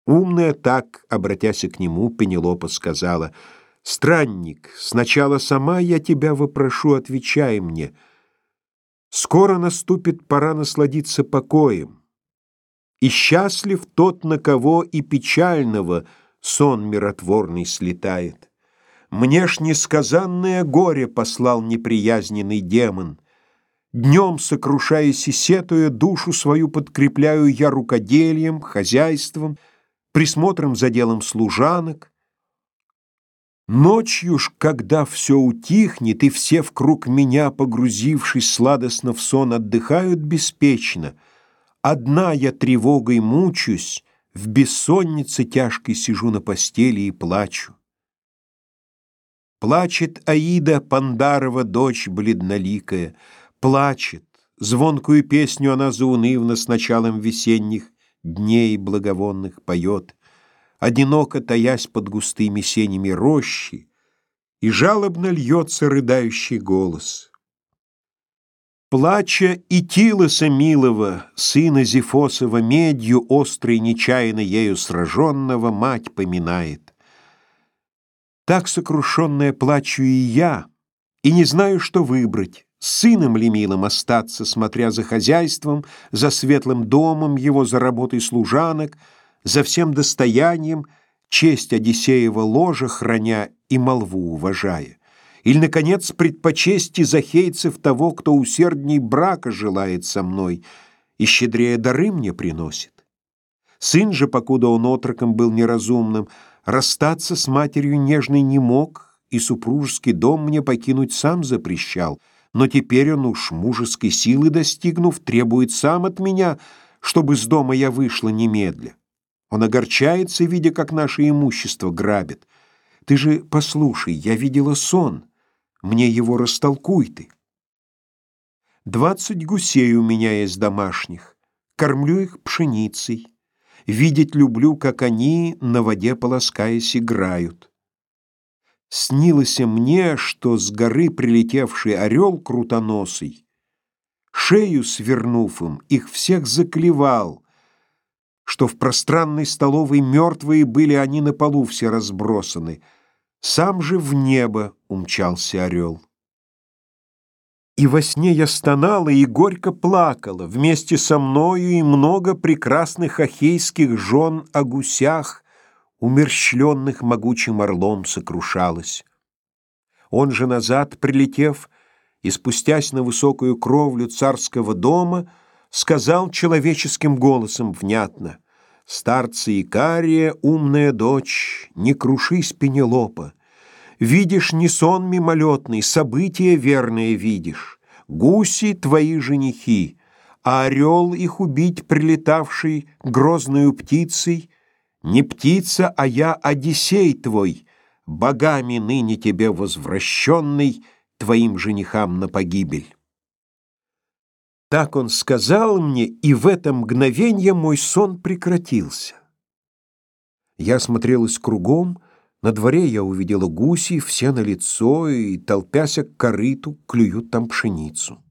Умная так, обратясь к нему, Пенелопа сказала: «Странник, сначала сама я тебя вопрошу, отвечай мне. Скоро наступит пора насладиться покоем, и счастлив тот, на кого и печального сон миротворный слетает. Мне ж несказанное горе послал неприязненный демон. Днем, сокрушаясь и сетуя, душу свою подкрепляю я рукоделием, хозяйством, присмотром за делом служанок. Ночью ж, когда все утихнет, и все вкруг меня, погрузившись сладостно в сон, отдыхают беспечно, одна я тревогой мучусь, в бессоннице тяжкой сижу на постели и плачу. Плачет Аида, Пандарова дочь бледноликая, плачет, звонкую песню она заунывно с началом весенних дней благовонных поет, одиноко таясь под густыми сенями рощи, и жалобно льется рыдающий голос. Плача Итилоса милого, сына Зефосова, медью острой нечаянно ею сраженного, мать поминает. Так сокрушенная плачу и я, и не знаю, что выбрать: с сыном ли милым остаться, смотря за хозяйством, за светлым домом его, за работой служанок, за всем достоянием, честь Одиссеева ложа храня и молву уважая, или, наконец, предпочесть из ахейцев того, кто усердней брака желает со мной и щедрее дары мне приносит. Сын же, покуда он отроком был неразумным, расстаться с матерью нежной не мог, и супружеский дом мне покинуть сам запрещал, но теперь он уж мужеской силы достигнув, требует сам от меня, чтобы с дома я вышла немедля. Он огорчается, видя, как наше имущество грабят. Ты же послушай, я видела сон, мне его растолкуй ты. 20 гусей у меня есть домашних, кормлю их пшеницей. Видеть люблю, как они, на воде полоскаясь, играют. Снилось мне, что с горы прилетевший орел крутоносый, шею свернув им, их всех заклевал, что в пространной столовой мертвые были они на полу все разбросаны, сам же в небо умчался орел. И во сне я стонала и горько плакала, вместе со мною и много прекрасных ахейских жен о гусях, умерщвленных могучим орлом, сокрушалась. Он же назад, прилетев и спустясь на высокую кровлю царского дома, сказал человеческим голосом внятно: «Старца Икария, умная дочь, не крушись, Пенелопа. Видишь не сон мимолетный, события верные видишь. Гуси — твои женихи, а орел их убить прилетавший грозною птицей не птица, а я Одиссей твой, богами ныне тебе возвращенный, твоим женихам на погибель». Так он сказал мне, и в это мгновенье мой сон прекратился. Я смотрелась кругом. На дворе я увидела гусей, все налицо, и, толпяся к корыту, клюют там пшеницу.